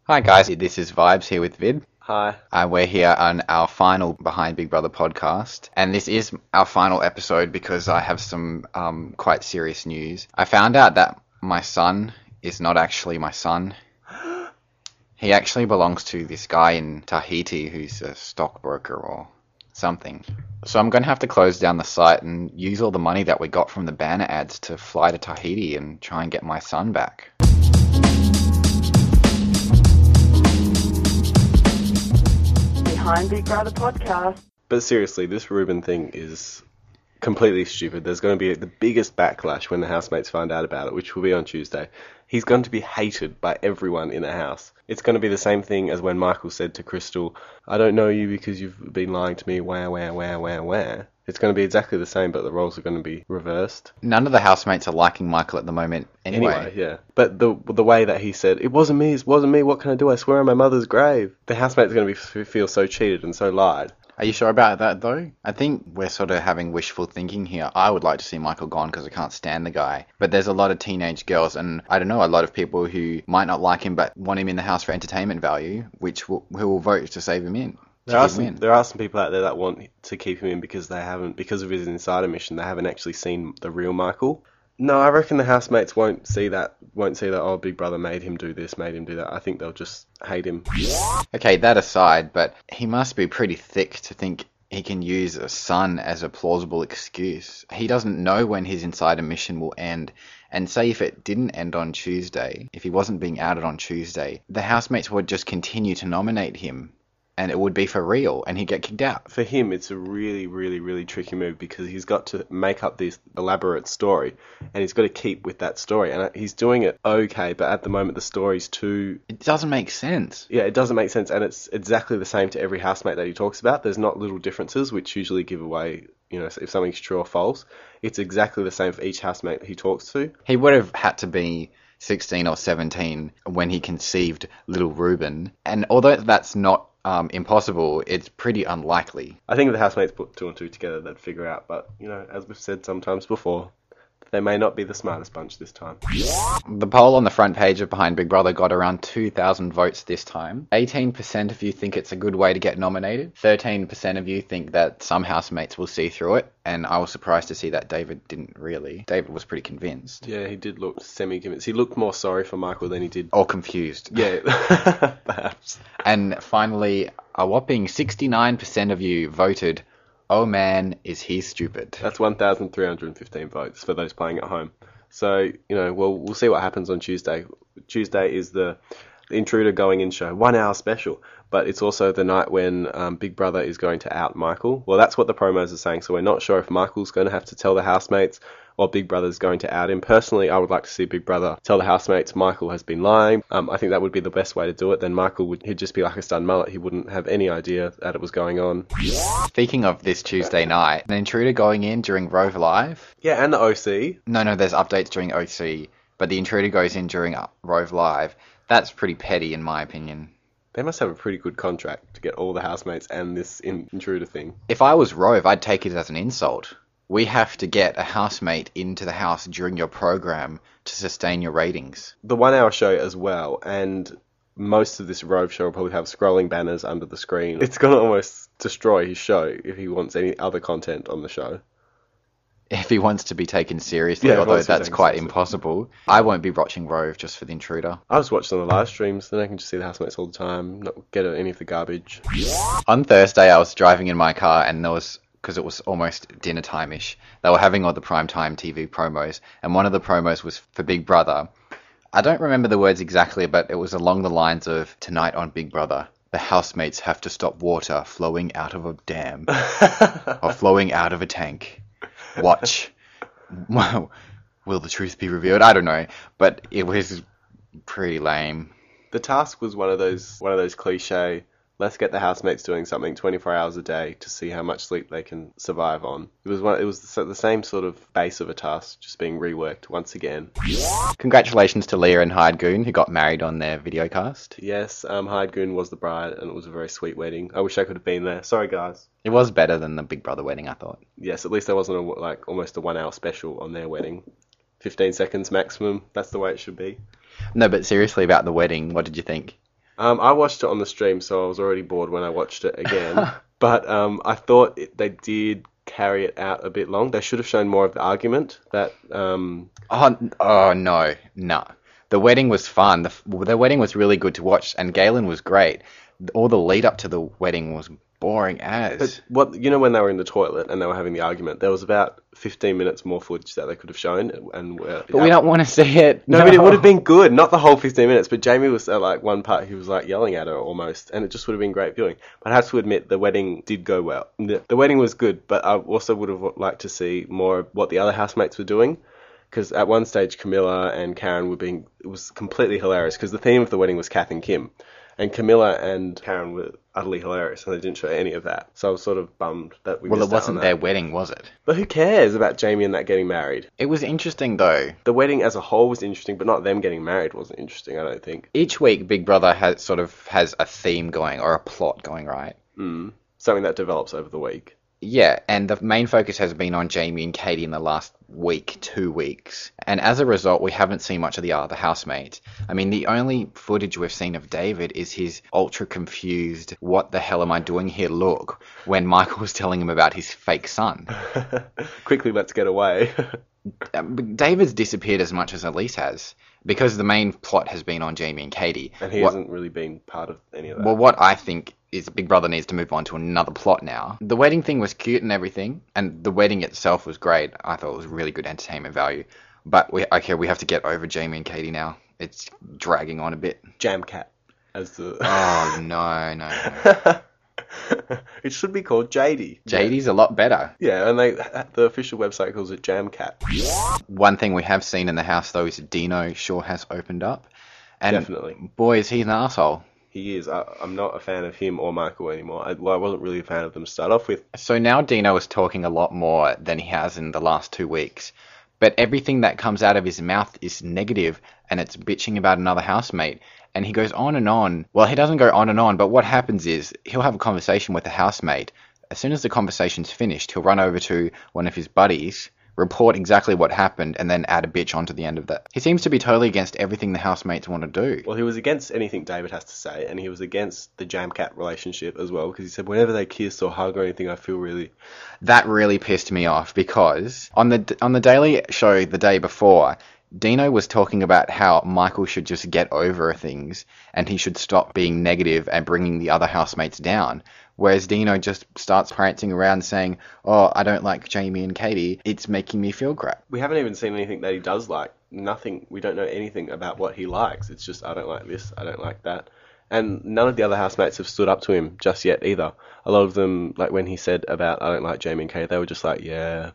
Hi guys, this is Vibes here with Vid. Hi. We're here on our final Behind Big Brother podcast, and this is our final episode because I have some quite serious news. I found out that my son is not actually my son. He actually belongs to this guy in Tahiti who's a stockbroker or something. So I'm going to have to close down the site and use all the money that we got from the banner ads to fly to Tahiti and try and get my son back. Behind Big Brother podcast. But seriously, this Ruben thing is completely stupid. There's going to be the biggest backlash when the housemates find out about it, which will be on Tuesday. He's going to be hated by everyone in the house. It's going to be the same thing as when Michael said to Crystal, I don't know you because you've been lying to me, where. It's going to be exactly the same, but the roles are going to be reversed. None of the housemates are liking Michael at the moment anyway. Yeah. But the way that he said, it wasn't me, what can I do? I swear on my mother's grave. The housemates are going to feel so cheated and so lied. Are you sure about that, though? I think we're sort of having wishful thinking here. I would like to see Michael gone because I can't stand the guy. But there's a lot of teenage girls, and I don't know, a lot of people who might not like him but want him in the house for entertainment value, who will vote to save him in. There are some people out there that want to keep him in because because of his insider mission, they haven't actually seen the real Michael. No, I reckon the housemates won't see that, oh, Big Brother made him do this, made him do that. I think they'll just hate him. Okay, that aside, but he must be pretty thick to think he can use a son as a plausible excuse. He doesn't know when his insider mission will end. And say if it didn't end on Tuesday, if he wasn't being outed on Tuesday, the housemates would just continue to nominate him. And it would be for real, and he'd get kicked out. For him, it's a really, really, really tricky move because he's got to make up this elaborate story, and he's got to keep with that story. And he's doing it okay, but at the moment the story's too... It doesn't make sense. Yeah, it doesn't make sense, and it's exactly the same to every housemate that he talks about. There's not little differences, which usually give away, if something's true or false. It's exactly the same for each housemate he talks to. He would have had to be 16 or 17 when he conceived little Ruben, and although that's not impossible, it's pretty unlikely. I think if the housemates put two and two together, they'd figure out. But, as we've said sometimes before, they may not be the smartest bunch this time. The poll on the front page of Behind Big Brother got around 2,000 votes this time. 18% of you think it's a good way to get nominated. 13% of you think that some housemates will see through it. And I was surprised to see that David didn't really. David was pretty convinced. Yeah, he did look semi-convinced. He looked more sorry for Michael than he did... Or confused. Yeah, perhaps. And finally, a whopping 69% of you voted, oh man, is he stupid. That's 1,315 votes for those playing at home. So, we'll see what happens on Tuesday. Tuesday is the Intruder Going In show, 1 hour special. But it's also the night when Big Brother is going to out Michael. Well, that's what the promos are saying, so we're not sure if Michael's going to have to tell the housemates or Big Brother's going to out him. Personally, I would like to see Big Brother tell the housemates Michael has been lying. I think that would be the best way to do it. Then he'd just be like a stunned mullet. He wouldn't have any idea that it was going on. Speaking of this Tuesday night, an Intruder going in during Rove Live. Yeah, and the OC. No, there's updates during OC, but the Intruder goes in during Rove Live. That's pretty petty in my opinion. They must have a pretty good contract to get all the housemates and this Intruder thing. If I was Rove, I'd take it as an insult. We have to get a housemate into the house during your program to sustain your ratings. The 1 hour show as well, and most of this Rove show will probably have scrolling banners under the screen. It's going to almost destroy his show if he wants any other content on the show. If he wants to be taken seriously, although that's quite impossible. I won't be watching Rove just for the Intruder. I just watch on the live streams, then I can just see the housemates all the time, not get any of the garbage. On Thursday, I was driving in my car, and because it was almost dinner time-ish, they were having all the primetime TV promos, and one of the promos was for Big Brother. I don't remember the words exactly, but it was along the lines of, tonight on Big Brother, the housemates have to stop water flowing out of a dam, or flowing out of a tank. Watch. Wow. Will the truth be revealed? I don't know, but it was pretty lame. The task was one of those cliche, let's get the housemates doing something 24 hours a day to see how much sleep they can survive on. It was the same sort of base of a task, just being reworked once again. Congratulations to Leah and Hyde Goon, who got married on their videocast. Yes, Hyde Goon was the bride, and it was a very sweet wedding. I wish I could have been there. Sorry, guys. It was better than the Big Brother wedding, I thought. Yes, at least there wasn't almost a 1 hour special on their wedding. 15 seconds maximum. That's the way it should be. No, but seriously about the wedding, what did you think? I watched it on the stream, so I was already bored when I watched it again. But I thought they did carry it out a bit long. They should have shown more of the argument that... Oh no. The wedding was fun. The wedding was really good to watch, and Galen was great. All the lead up to the wedding was boring as. But when they were in the toilet and they were having the argument, there was about 15 minutes more footage that they could have shown. But we don't want to see it. No, but it would have been good. Not the whole 15 minutes, but Jamie was at like one part, he was like yelling at her almost, and it just would have been great viewing. But I have to admit, the wedding did go well. The wedding was good, but I also would have liked to see more of what the other housemates were doing. Because at one stage, Camilla and Karen it was completely hilarious, because the theme of the wedding was Kath and Kim. And Camilla and Karen were utterly hilarious, and they didn't show any of that. So I was sort of bummed that we missed out on that. Well, it wasn't their wedding, was it? But who cares about Jamie and that getting married? It was interesting, though. The wedding as a whole was interesting, but not them getting married wasn't interesting, I don't think. Each week, Big Brother has a theme going, or a plot going, right? Something that develops over the week. Yeah, and the main focus has been on Jamie and Katie in the last 2 weeks. And as a result, we haven't seen much of the other housemates. I mean, the only footage we've seen of David is his ultra confused, what the hell am I doing here look, when Michael was telling him about his fake son. Quickly, let's get away. David's disappeared as much as Elise has, because the main plot has been on Jamie and Katie. And he hasn't really been part of any of that. Well, what I think is Big Brother needs to move on to another plot now. The wedding thing was cute and everything, and the wedding itself was great. I thought it was really good entertainment value. But we have to get over Jamie and Katie now. It's dragging on a bit. Jamcat as the... Oh, no. It should be called JD. JD's a lot better. Yeah, and the official website calls it Jamcat. One thing we have seen in the house, though, is Dino sure has opened up. And definitely. Boy, is he an arsehole. He is. I'm not a fan of him or Michael anymore. I wasn't really a fan of them to start off with. So now Dino is talking a lot more than he has in the last 2 weeks. But everything that comes out of his mouth is negative, and it's bitching about another housemate. And he goes on and on. Well, he doesn't go on and on, but what happens is he'll have a conversation with a housemate. As soon as the conversation's finished, he'll run over to one of his buddies, report exactly what happened, and then add a bitch onto the end of that. He seems to be totally against everything the housemates want to do. Well, he was against anything David has to say, and he was against the Jamcat relationship as well, because he said whenever they kiss or hug or anything, I feel really... That really pissed me off, because on the Daily Show the day before, Dino was talking about how Michael should just get over things, and he should stop being negative and bringing the other housemates down. Whereas Dino just starts prancing around saying, oh, I don't like Jamie and Katie. It's making me feel crap. We haven't even seen anything that he does like. Nothing. We don't know anything about what he likes. It's just, I don't like this, I don't like that. And none of the other housemates have stood up to him just yet either. A lot of them, like when he said about, I don't like Jamie and Katie, they were just like, yeah.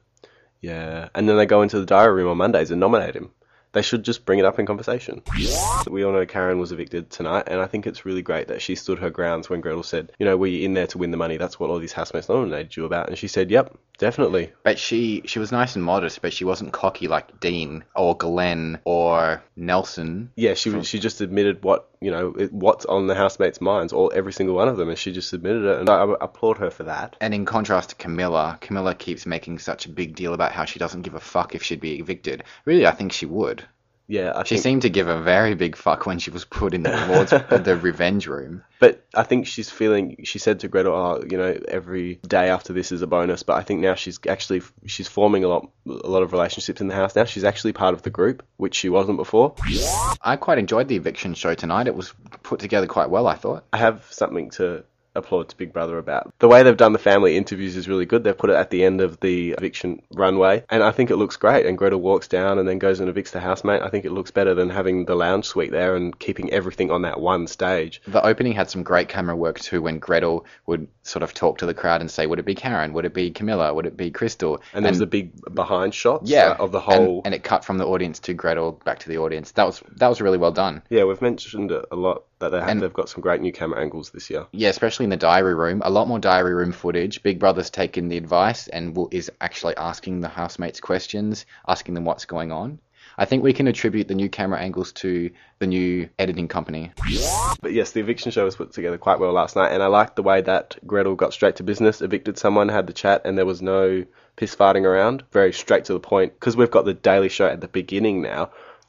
And then they go into the diary room on Mondays and nominate him. They should just bring it up in conversation. We all know Karen was evicted tonight, and I think it's really great that she stood her grounds when Gretel said, were you in there to win the money? That's what all these housemates nominated you about. And she said, yep, definitely. But she was nice and modest, but she wasn't cocky like Dean or Glenn or Nelson. Yeah, she just admitted what's on the housemates' minds, every single one of them, and she just admitted it, and I applaud her for that. And in contrast to Camilla keeps making such a big deal about how she doesn't give a fuck if she'd be evicted. Really, I think she would. Yeah, she seemed to give a very big fuck when she was put in the revenge room. But I think she said to Gretel, every day after this is a bonus. But I think now she's forming a lot of relationships in the house now. She's actually part of the group, which she wasn't before. I quite enjoyed the eviction show tonight. It was put together quite well, I thought. I have something to applaud to Big Brother about. The way they've done the family interviews is really good. They've put it at the end of the eviction runway, and I think it looks great. And Gretel walks down and then goes and evicts the housemate. I think it looks better than having the lounge suite there and keeping everything on that one stage. The opening had some great camera work too, when Gretel would sort of talk to the crowd and say, would it be Karen? Would it be Camilla? Would it be Crystal? And there was the big behind shots of the whole... And it cut from the audience to Gretel back to the audience. That was really well done. Yeah, we've mentioned it a lot that they've got some great new camera angles this year. Yeah, especially in the diary room. A lot more diary room footage. Big Brother's taken the advice and is actually asking the housemates questions, asking them what's going on. I think we can attribute the new camera angles to the new editing company. But yes, the eviction show was put together quite well last night, and I liked the way that Gretel got straight to business, evicted someone, had the chat, and there was no piss farting around. Very straight to the point. Because we've got the Daily Show at the beginning now,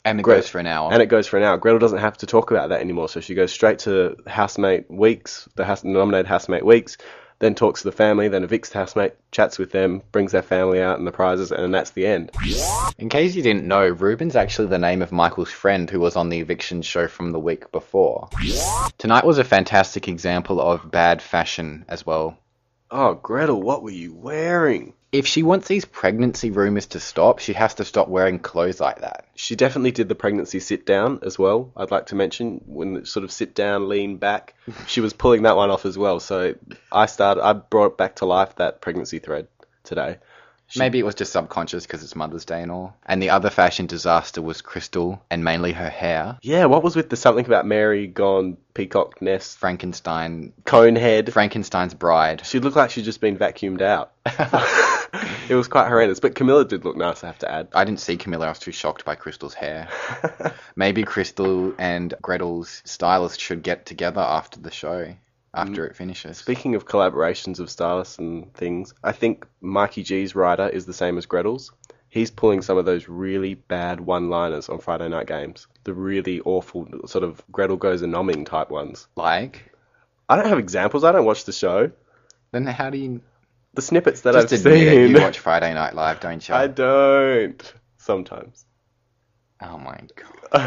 And it goes for an hour. And it goes for an hour. Gretel doesn't have to talk about that anymore, so she goes straight to housemate Weeks, the nominated housemate Weeks, then talks to the family, then evicts the housemate, chats with them, brings their family out and the prizes, and that's the end. In case you didn't know, Ruben's actually the name of Michael's friend who was on the eviction show from the week before. Tonight was a fantastic example of bad fashion as well. Oh, Gretel, what were you wearing? If she wants these pregnancy rumours to stop, she has to stop wearing clothes like that. She definitely did the pregnancy sit down as well, I'd like to mention. When it sort of sit down, lean back, she was pulling that one off as well. So I brought back to life that pregnancy thread today. Maybe it was just subconscious because it's Mother's Day and all. And the other fashion disaster was Crystal, and mainly her hair. Yeah, what was with the something about Mary gone peacock nest, Frankenstein. Conehead. Frankenstein's bride. She looked like she'd just been vacuumed out. It was quite horrendous, but Camilla did look nice, I have to add. I didn't see Camilla, I was too shocked by Crystal's hair. Maybe Crystal and Gretel's stylist should get together after the show, after it finishes. Speaking of collaborations of stylists and things, I think Mikey G's writer is the same as Gretel's. He's pulling some of those really bad one-liners on Friday night games. The really awful sort of Gretel goes a nomming type ones. Like? I don't have examples, I don't watch the show. Then how do you... The snippets that Just I've admit it, seen. you watch Friday Night Live, don't you? I don't. Sometimes. Oh my god.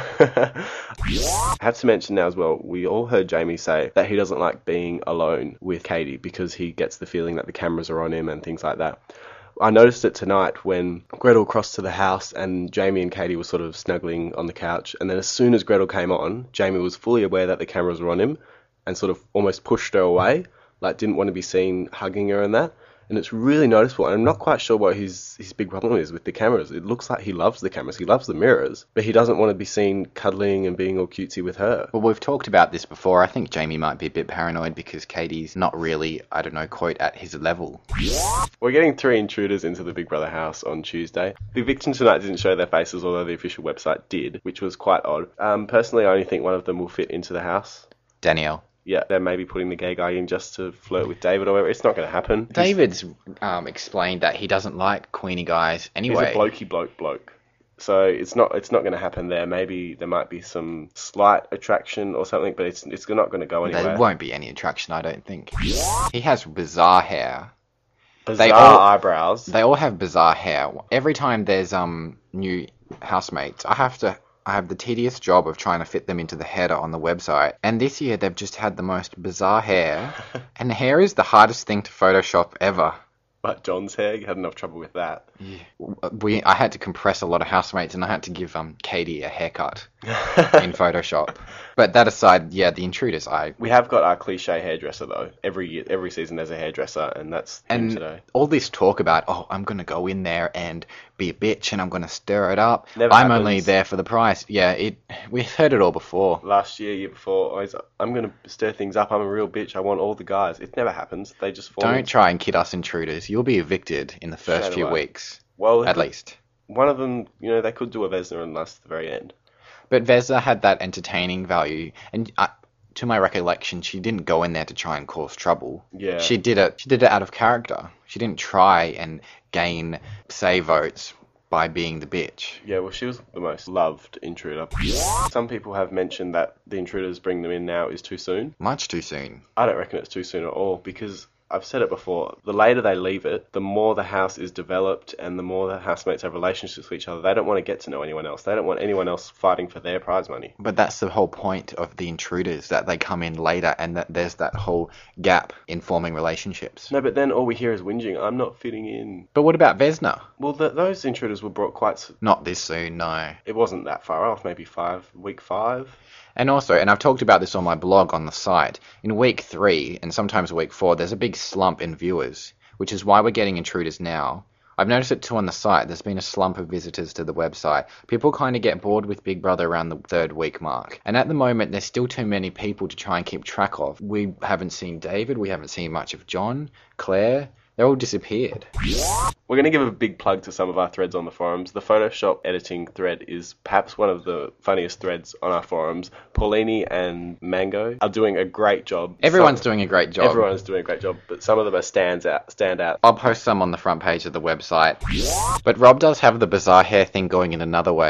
I have to mention now as well, we all heard Jamie say that he doesn't like being alone with Katie because he gets the feeling that the cameras are on him and things like that. I noticed it tonight when Gretel crossed to the house and Jamie and Katie were sort of snuggling on the couch, and then as soon as Gretel came on, Jamie was fully aware that the cameras were on him and sort of almost pushed her away, like didn't want to be seen hugging her and that. And it's really noticeable. And I'm not quite sure what his big problem is with the cameras. It looks like he loves the cameras. He loves the mirrors. But he doesn't want to be seen cuddling and being all cutesy with her. Well, we've talked about this before. I think Jamie might be a bit paranoid because Katie's not really, I don't know, quote, at his level. We're getting 3 intruders into the Big Brother house on Tuesday. The eviction tonight didn't show their faces, although the official website did, which was quite odd. Personally, I only think one of them will fit into the house. Danielle. Yeah, they're maybe putting the gay guy in just to flirt with David or whatever. It's not going to happen. David's explained that he doesn't like Queenie guys anyway. He's a blokey bloke. So it's not going to happen there. Maybe there might be some slight attraction or something, but it's not going to go anywhere. There won't be any attraction, I don't think. He has bizarre hair. Bizarre eyebrows. They all have bizarre hair. Every time there's new housemates, I have the tedious job of trying to fit them into the header on the website. And this year they've just had the most bizarre hair. And hair is the hardest thing to Photoshop ever. Like John's hair, you had enough trouble with that. Yeah. I had to compress a lot of housemates and I had to give Katie a haircut in Photoshop. But that aside, yeah, the intruders, We have got our cliche hairdresser though. Every season there's a hairdresser, and that's him today. All this talk about, I'm going to go in there and be a bitch and I'm going to stir it up. Never I'm happens. only there for the price. Yeah, we've heard it all before. Last year before, always, I'm going to stir things up. I'm a real bitch. I want all the guys. It never happens. They just fall. Don't try and kid us intruders. You'll be evicted in the first few weeks. Well, at least. One of them, they could do a Vesna and last at the very end. But Vesna had that entertaining value, and to my recollection, she didn't go in there to try and cause trouble. Yeah. She did it out of character. She didn't try and gain say votes by being the bitch. Yeah, well, she was the most loved intruder. Some people have mentioned that the intruders bring them in now is too soon. Much too soon. I don't reckon it's too soon at all, because I've said it before, the later they leave it, the more the house is developed and the more the housemates have relationships with each other. They don't want to get to know anyone else. They don't want anyone else fighting for their prize money. But that's the whole point of the intruders, that they come in later and that there's that whole gap in forming relationships. No, but then all we hear is whinging, I'm not fitting in. But what about Vesna? Well, those intruders were brought quite... Not this soon, no. It wasn't that far off, maybe week 5. And also, and I've talked about this on my blog on the site, in week 3 and sometimes week 4, there's a big slump in viewers, which is why we're getting intruders now. I've noticed it too on the site. There's been a slump of visitors to the website. People kind of get bored with Big Brother around the 3rd week mark. And at the moment, there's still too many people to try and keep track of. We haven't seen David. We haven't seen much of John, Claire. They're all disappeared. We're going to give a big plug to some of our threads on the forums. The Photoshop editing thread is perhaps one of the funniest threads on our forums. Paulini and Mango are doing a great job. Everyone's doing a great job. Everyone's doing a great job, but some of them are stand out. I'll post some on the front page of the website. But Rob does have the bizarre hair thing going in another way.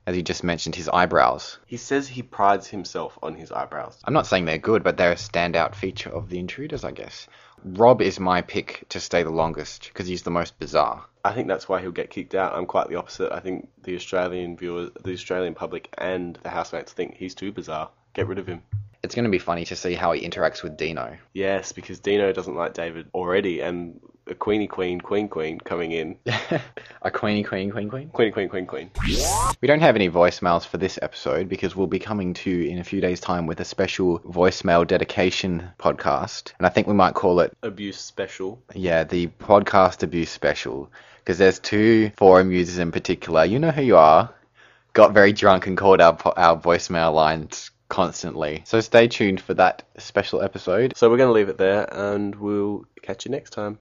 as you just mentioned, his eyebrows. He says he prides himself on his eyebrows. I'm not saying they're good, but they're a standout feature of the Intruders, I guess. Rob is my pick to stay the longest because he's the most bizarre. I think that's why he'll get kicked out. I'm quite the opposite. I think the Australian viewers, the Australian public, and the housemates think he's too bizarre. Get rid of him. It's going to be funny to see how he interacts with Dino. Yes, because Dino doesn't like David already, and a queen coming in. A queen. Queen. We don't have any voicemails for this episode because we'll be coming to you in a few days' time with a special voicemail dedication podcast. And I think we might call it, Abuse special. yeah, the podcast abuse special. Because there's two forum users in particular, you know who you are, got very drunk and called our voicemail lines constantly. So stay tuned for that special episode. So we're going to leave it there, and we'll catch you next time.